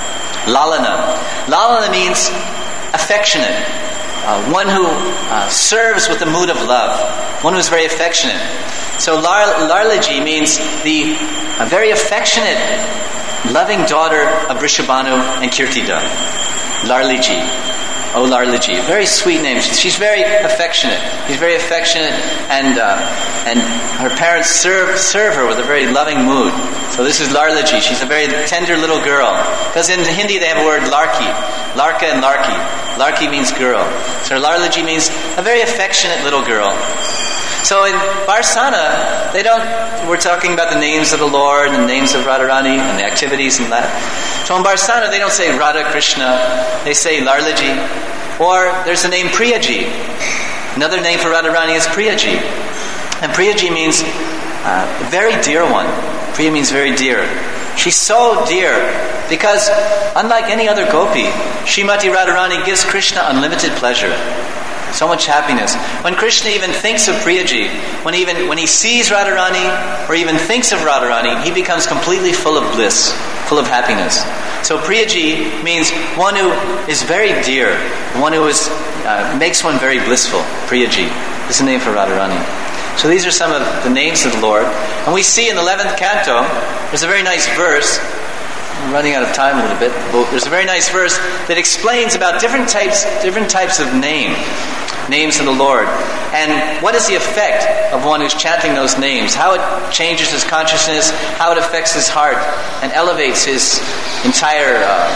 S1: Lalana. Lalana means affectionate. Uh, one who uh, serves with the mood of love. One who is very affectionate. So Lar- Larliji means the a very affectionate, loving daughter of Vrishabhanu and Kirtida. Larliji. O Larliji. Very sweet name. She's very affectionate. She's very affectionate, and uh, and her parents serve serve her with a very loving mood. So this is Larliji. She's a very tender little girl. Because in Hindi they have a word Larki. Larka and Larki. Larki means girl. So Larliji means a very affectionate little girl. So in Barsana, they don't, we're talking about the names of the Lord and the names of Radharani and the activities and that. So in Barsana, they don't say Radha Krishna, they say Larliji. Or there's the name Priyaji. Another name for Radharani is Priyaji. And Priyaji means uh, very dear one. Priya means very dear. She's so dear because unlike any other gopi, Srimati Radharani gives Krishna unlimited pleasure. So much happiness. When Krishna even thinks of Priyaji, when even when he sees Radharani or even thinks of Radharani, he becomes completely full of bliss, full of happiness. So Priyaji means one who is very dear, one who is uh, makes one very blissful. Priyaji is the name for Radharani. So these are some of the names of the Lord. And we see in the eleventh canto, there's a very nice verse. I'm running out of time a little bit. But there's a very nice verse that explains about different types, different types of name, names of the Lord, and what is the effect of one who's chanting those names, how it changes his consciousness, how it affects his heart, and elevates his entire uh,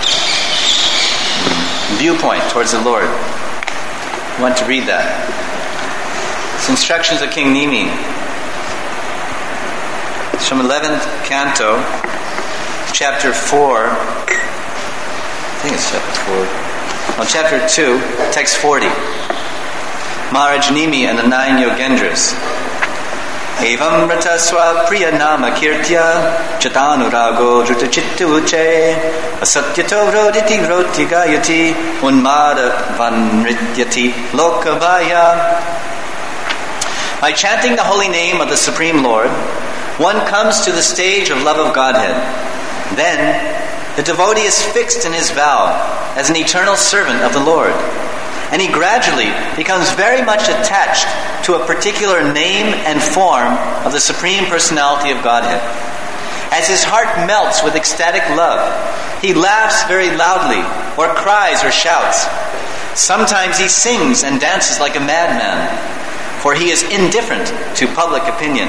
S1: viewpoint towards the Lord. I want to read that. It's instructions of King Nimi. It's from eleventh canto. Chapter four, I think it's chapter four. No, chapter two, text forty. Maharaj Nimi and the nine Yogendras. Evam Rata Swa Priya Nama Kirtya Chatanurago Druta Chittu Uche Asatyato Roditi Roti Gayati Unmada Vanrityati Lokavaya. By chanting the holy name of the Supreme Lord, one comes to the stage of love of Godhead. Then, the devotee is fixed in his vow as an eternal servant of the Lord, and he gradually becomes very much attached to a particular name and form of the Supreme Personality of Godhead. As his heart melts with ecstatic love, he laughs very loudly, or cries or shouts. Sometimes he sings and dances like a madman, for he is indifferent to public opinion.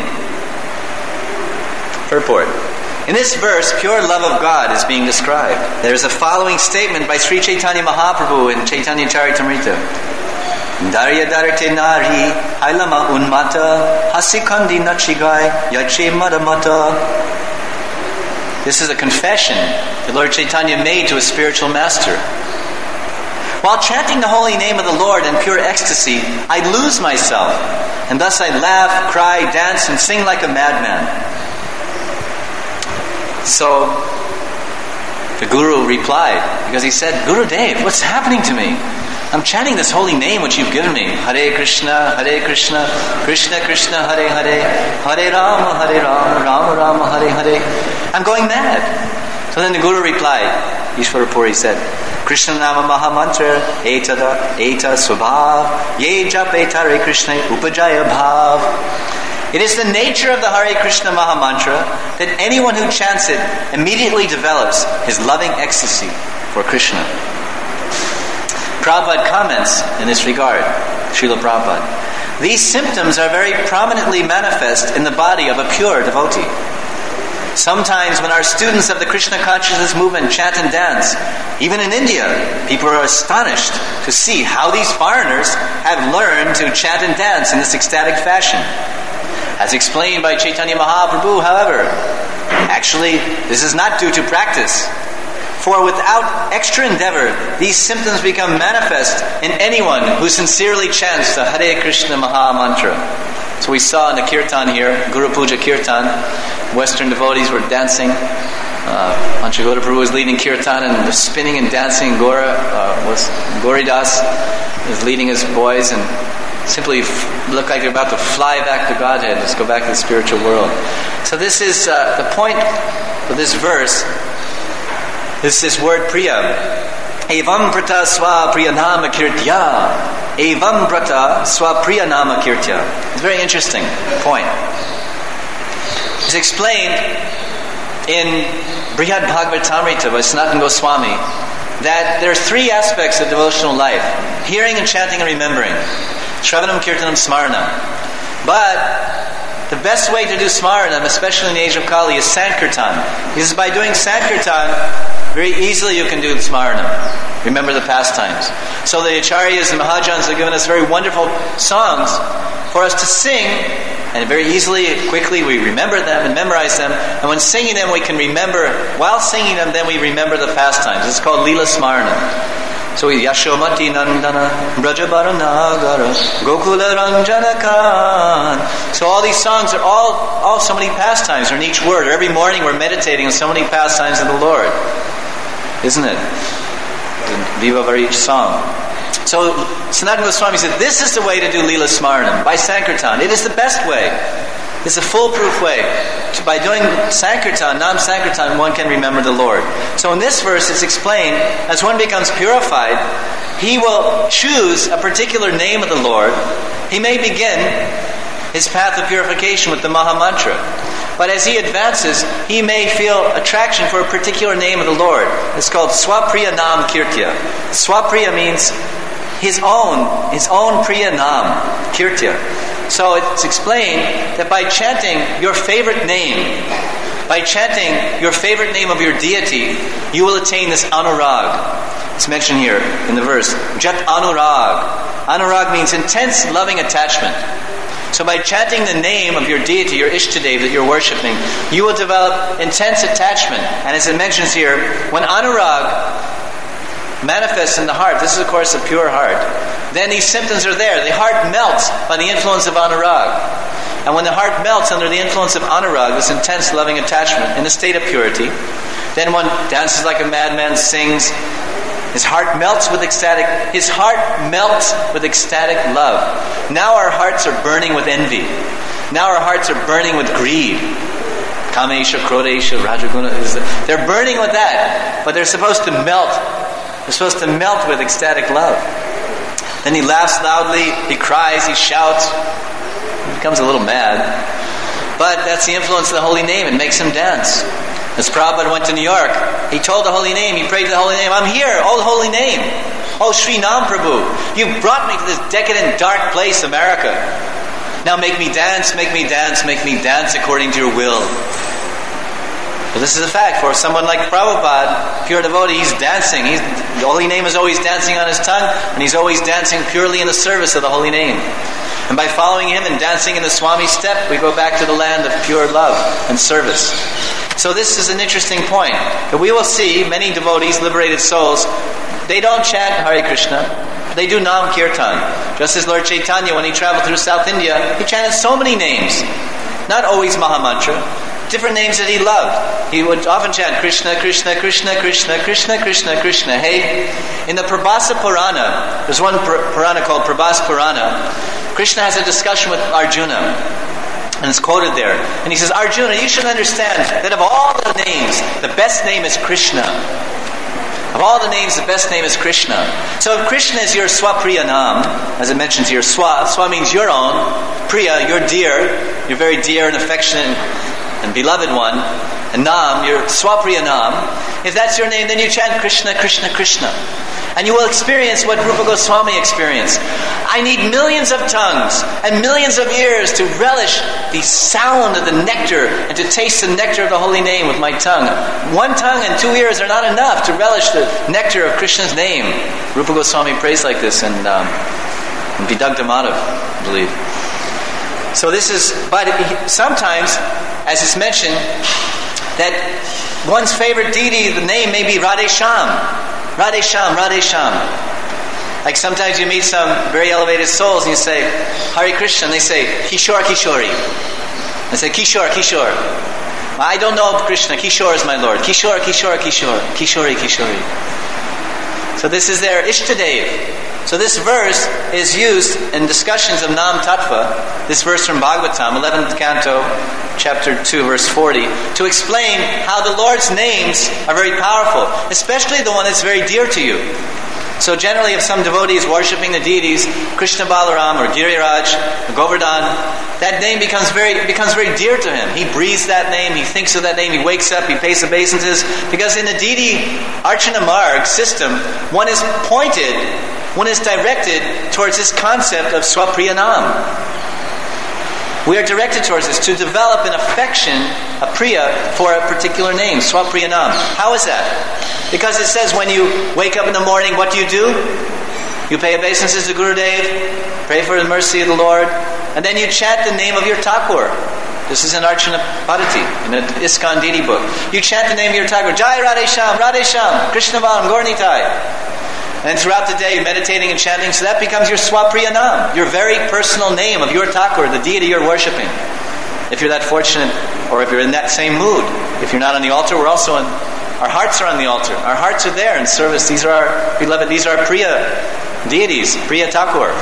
S1: Purport. In this verse, pure love of God is being described. There is a following statement by Sri Chaitanya Mahaprabhu in Chaitanya Charitamrita. Darya darte nari ailama unmata hasikandi nachigai yache madamata. This is a confession that Lord Chaitanya made to his spiritual master. While chanting the holy name of the Lord in pure ecstasy, I lose myself, and thus I laugh, cry, dance, and sing like a madman. So, the Guru replied, because he said, Gurudev, what's happening to me? I'm chanting this holy name which you've given me. Hare Krishna, Hare Krishna, Krishna Krishna, Hare Hare, Hare Rama, Hare Rama, Rama Rama, Hare Hare. I'm going mad. So then the Guru replied, Ishvara Puri said, Krishna Nama Maha Mantra, Etada, Eta Swabhav, Ye Jap Etare Krishna, Upajaya Bhav. It is the nature of the Hare Krishna Maha Mantra that anyone who chants it immediately develops his loving ecstasy for Krishna. Prabhupada comments in this regard, Srila Prabhupada. These symptoms are very prominently manifest in the body of a pure devotee. Sometimes when our students of the Krishna consciousness movement chant and dance, even in India, people are astonished to see how these foreigners have learned to chant and dance in this ecstatic fashion. As explained by Chaitanya Mahaprabhu, however, actually, this is not due to practice. For without extra endeavor, these symptoms become manifest in anyone who sincerely chants the Hare Krishna Maha Mantra. So we saw in the kirtan here, Guru Puja kirtan, Western devotees were dancing. Uh, Anshagota Prabhu was leading kirtan and was spinning and dancing. Gora uh, was Goridas was leading his boys and simply f- look like they're about to fly back to Godhead. Let's go back to the spiritual world. So this is uh, the point of this verse. This is this word Priya. Evam prata swa priyanama kirtya. Evam prata swa priyanama kirtya. It's a very interesting point. It's explained in Brihad Bhagavatamrita by Sanatana Goswami, that there are three aspects of devotional life: hearing and chanting and remembering. Shravanam, Kirtanam, Smaranam. But the best way to do Smaranam, especially in the age of Kali, is Sankirtan. Because by doing Sankirtan, very easily you can do Smaranam. Remember the pastimes. So the Acharyas and Mahajans have given us very wonderful songs for us to sing, and very easily, quickly, we remember them and memorize them. And when singing them, we can remember, while singing them, then we remember the pastimes. It's called Leela Smaranam. So we Yashomati Nandana, Brajabara Nagara, Gokula Ranjana Khan. So all these songs are all, all so many pastimes are in each word. Every morning we're meditating on so many pastimes of the Lord. Isn't it? Viva for each song. So Sanatana Goswami said, this is the way to do Leela Smaranam, by Sankirtan. It is the best way. It's a foolproof way. By doing Sankirtan, Nam Sankirtan, one can remember the Lord. So in this verse it's explained, as one becomes purified, he will choose a particular name of the Lord. He may begin his path of purification with the Maha Mantra. But as he advances, he may feel attraction for a particular name of the Lord. It's called Swapriya Nam Kirtya. Swapriya means his own, his own Priya Nam, Kirtya. So it's explained that by chanting your favorite name, by chanting your favorite name of your deity, you will attain this anurag. It's mentioned here in the verse. Jat anurag. Anurag means intense loving attachment. So by chanting the name of your deity, your Ishtadev that you're worshipping, you will develop intense attachment. And as it mentions here, when anurag manifests in the heart, this is of course a pure heart, then these symptoms are there. The heart melts by the influence of anurag. And when the heart melts under the influence of anurag, this intense loving attachment, in a state of purity, then one dances like a madman, sings. His heart melts with ecstatic, his heart melts with ecstatic love. Now our hearts are burning with envy. Now our hearts are burning with greed. Kamesha, Krodesha, Rajaguna, they're burning with that, but they're supposed to melt. They're supposed to melt with ecstatic love. Then he laughs loudly, he cries, he shouts. He becomes a little mad. But that's the influence of the holy name. It makes him dance. As Prabhupada went to New York, he told the holy name, he prayed to the holy name, I'm here, oh holy name. Oh Sri Nam Prabhu, you've brought me to this decadent, dark place, America. Now make me dance, make me dance, make me dance according to your will. But this is a fact. For someone like Prabhupada, pure devotee, he's dancing. He's, the holy name is always dancing on his tongue, and he's always dancing purely in the service of the holy name. And by following him and dancing in the Swami step, we go back to the land of pure love and service. So this is an interesting point. That we will see many devotees, liberated souls, they don't chant Hare Krishna. They do Nam Kirtan. Just as Lord Chaitanya, when he traveled through South India, he chanted so many names. Not always Maha Mantra. Different names that he loved. He would often chant Krishna, Krishna, Krishna, Krishna, Krishna, Krishna, Krishna. Hey, in the Prabhasa Purana, there's one Purana called Prabhasa Purana. Krishna has a discussion with Arjuna, and it's quoted there. And he says, Arjuna, you should understand that of all the names, the best name is Krishna. Of all the names, the best name is Krishna. So if Krishna is your Swapriya Nam, as it mentions here, Swa, Swa means your own, Priya, your dear, your very dear and affectionate and beloved one, and Nam, your Swapriya Nam, if that's your name, then you chant Krishna, Krishna, Krishna. And you will experience what Rupa Goswami experienced. I need millions of tongues and millions of ears to relish the sound of the nectar and to taste the nectar of the holy name with my tongue. One tongue and two ears are not enough to relish the nectar of Krishna's name. Rupa Goswami prays like this in, um, in Vidagdha Madhav, I believe. So this is, but sometimes, as it's mentioned, that one's favorite deity, the name may be Radhe Shyam. Radhe Shyam, Radhe Shyam. Like sometimes you meet some very elevated souls and you say, Hare Krishna, and they say, Kishore, Kishori. They say, Kishore, Kishore. I don't know Krishna, Kishore is my Lord. Kishore, Kishore, Kishore. Kishori, Kishori. So this is their Ishtadev. So this verse is used in discussions of Nam Tattva, this verse from Bhagavatam, eleventh canto, chapter two, verse forty, to explain how the Lord's names are very powerful, especially the one that's very dear to you. So generally, if some devotee is worshipping the deities, Krishna Balaram or Giriraj or Govardhan, that name becomes very becomes very dear to him. He breathes that name, he thinks of that name, he wakes up, he pays obeisances. Because in the deity Archana Marg system, one is pointed, one is directed towards this concept of Swapriyanam. We are directed towards this, to develop an affection, a priya, for a particular name, Swapriyanam. How is that? Because it says when you wake up in the morning, what do you do? You pay obeisances to Gurudev, pray for the mercy of the Lord, and then you chant the name of your Thakur. This is in Archana Padati, in the ISKCON deity book. You chant the name of your Thakur, Jai Radhe Shyam, Radhe Shyam, Krishna Balam, Gauranitai. And throughout the day, meditating and chanting, so that becomes your Swapriyanam, your very personal name of your Thakur, the deity you're worshipping. If you're that fortunate, or if you're in that same mood. If you're not on the altar, we're also in, our hearts are on the altar. Our hearts are there in service. These are our beloved, these are our Priya deities, Priya Thakur.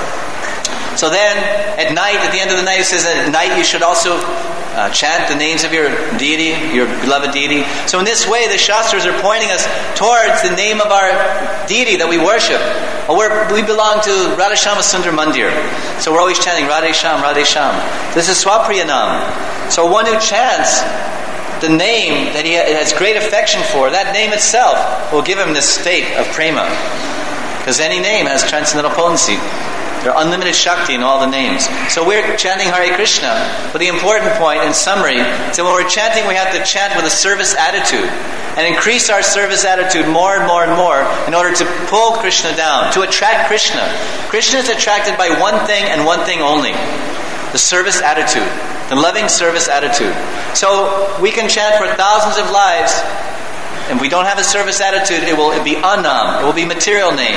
S1: So then, at night, at the end of the night, it says that at night you should also uh, chant the names of your deity, your beloved deity. So in this way, the Shastras are pointing us towards the name of our deity that we worship. Well, we're, we belong to Radhashama Sundar Mandir. So we're always chanting Radhe Shyam, Radhe Shyam. This is Swapriyanam. So one who chants the name that he has great affection for, that name itself will give him this state of prema. Because any name has transcendental potency. There are unlimited Shakti in all the names. So we're chanting Hare Krishna. But the important point, in summary, is that when we're chanting, we have to chant with a service attitude. And increase our service attitude more and more and more in order to pull Krishna down, to attract Krishna. Krishna is attracted by one thing and one thing only. The service attitude. The loving service attitude. So we can chant for thousands of lives. And if we don't have a service attitude, it will be anam. It will be material name.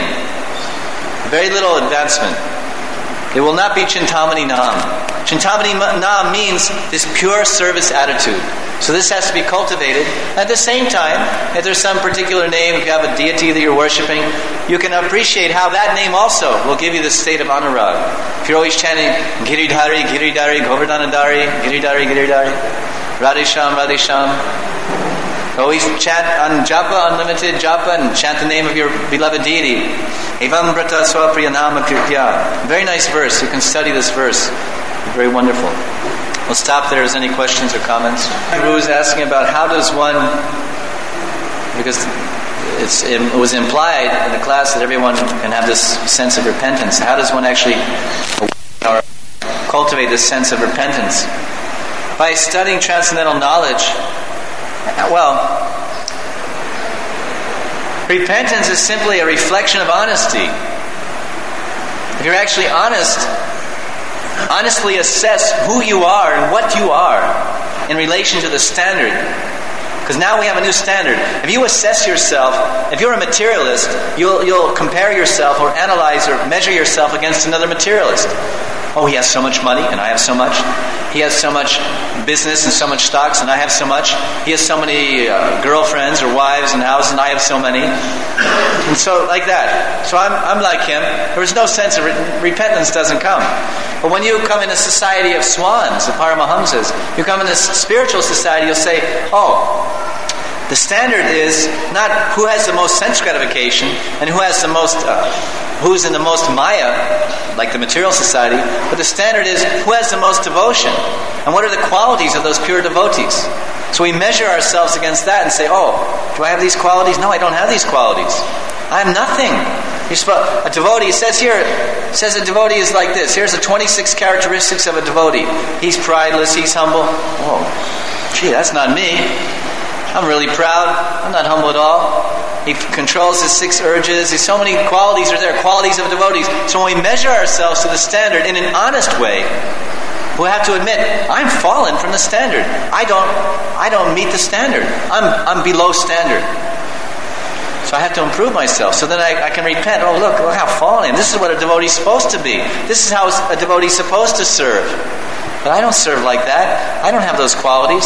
S1: Very little advancement. It will not be Chintamani Nam. Chintamani Nam means this pure service attitude. So this has to be cultivated. At the same time, if there's some particular name, if you have a deity that you're worshipping, you can appreciate how that name also will give you the state of anurag. If you're always chanting Giridhari, Giridhari, Govardhanadari, Giridhari, Giridhari, Radhe Shyam, Radhe Shyam. Always chant on japa, unlimited japa, and chant the name of your beloved deity. Evam brata swapriyanama kirtya. Very nice verse. You can study this verse. Very wonderful. We'll stop there. Is any questions or comments? Guru is asking about how does one, because it's, it was implied in the class that everyone can have this sense of repentance. How does one actually cultivate this sense of repentance? By studying transcendental knowledge. Well, repentance is simply a reflection of honesty. If you're actually honest, honestly assess who you are and what you are in relation to the standard. Because now we have a new standard. If you assess yourself, if you're a materialist, you'll, you'll compare yourself or analyze or measure yourself against another materialist. Oh, he has so much money and I have so much. He has so much business and so much stocks and I have so much. He has so many uh, girlfriends or wives and houses and I have so many. And so like that. So I'm, I'm like him. There's no sense of re- repentance doesn't come. But when you come in a society of swans, the Paramahamsas, you come in a spiritual society, you'll say, oh, the standard is not who has the most sense gratification and who has the most, uh, who's in the most maya, like the material society, but the standard is who has the most devotion and what are the qualities of those pure devotees. So we measure ourselves against that and say, oh, do I have these qualities? No, I don't have these qualities. I have nothing. You're supposed, a devotee, it says here, it says a devotee is like this. Here's the twenty-six characteristics of a devotee. He's prideless, he's humble. Oh, gee, that's not me. I'm really proud. I'm not humble at all. He controls his six urges. There's so many qualities are there, qualities of devotees. So when we measure ourselves to the standard in an honest way, we have to admit, I'm fallen from the standard. I don't I don't meet the standard. I'm I'm below standard. So I have to improve myself. So then I, I can repent. Oh, look, look how fallen I am. This is what a devotee is supposed to be. This is how a devotee is supposed to serve. But I don't serve like that. I don't have those qualities.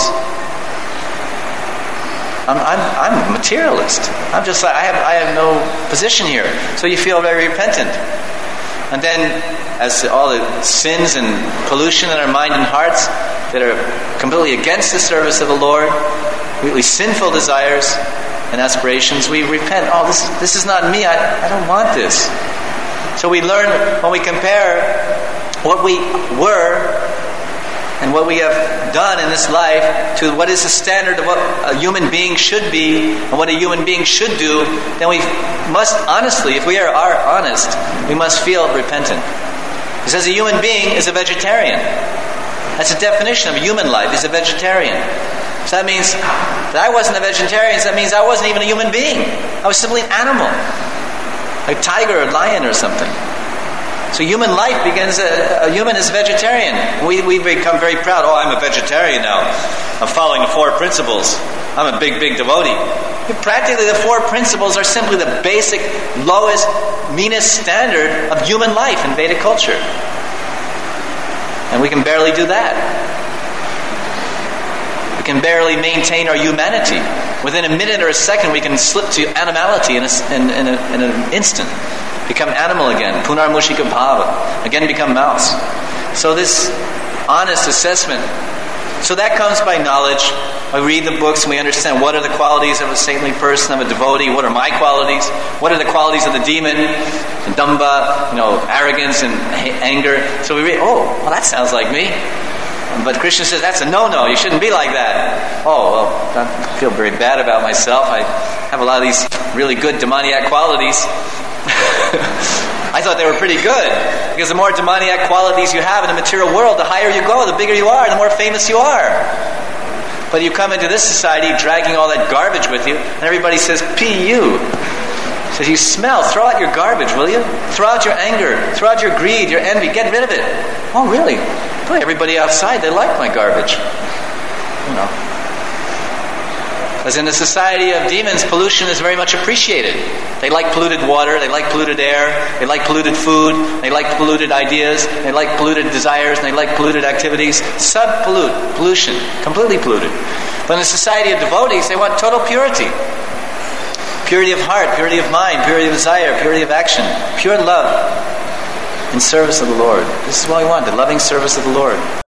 S1: I'm, I'm, I'm a materialist. I'm just like, I have, I have no position here. So you feel very repentant. And then, as all the sins and pollution in our mind and hearts that are completely against the service of the Lord, completely sinful desires, and aspirations, we repent. Oh, this, this is not me. I, I don't want this. So we learn when we compare what we were and what we have done in this life to what is the standard of what a human being should be and what a human being should do, then we must honestly, if we are, are honest, we must feel repentant. Because as a human being is a vegetarian. That's a definition of human life, is a vegetarian. So that means that I wasn't a vegetarian, so that means I wasn't even a human being. I was simply an animal. Like a tiger or a lion or something. So human life begins, a, a human is vegetarian. We, we become very proud. Oh, I'm a vegetarian now. I'm following the four principles. I'm a big, big devotee. But practically the four principles are simply the basic, lowest, meanest standard of human life in Vedic culture. And we can barely do that. We can barely maintain our humanity. Within a minute or a second we can slip to animality in, a, in, in, a, in an instant. Become animal again. Punar mushika bhava. Again become mouse. So this honest assessment. So that comes by knowledge. We read the books and we understand what are the qualities of a saintly person, of a devotee. What are my qualities? What are the qualities of the demon? The damba, you know, arrogance and anger. So we read, oh, well that sounds like me. But Krishna says that's a no-no. You shouldn't be like that. Oh, well, I feel very bad about myself. I have a lot of these really good demoniac qualities. I thought they were pretty good, because the more demoniac qualities you have in the material world, the higher you go, the bigger you are, the more famous you are. But you come into this society dragging all that garbage with you, and everybody says, P U. Says, you smell, throw out your garbage, will you? Throw out your anger, throw out your greed, your envy, get rid of it. Oh, really? Boy, everybody outside, they like my garbage. You know. As in the society of demons, pollution is very much appreciated. They like polluted water, they like polluted air, they like polluted food, they like polluted ideas, they like polluted desires, and they like polluted activities. Sub-pollute, pollution, completely polluted. But in the society of devotees, they want total purity. Purity of heart, purity of mind, purity of desire, purity of action, pure love in service of the Lord. This is what we want, the loving service of the Lord.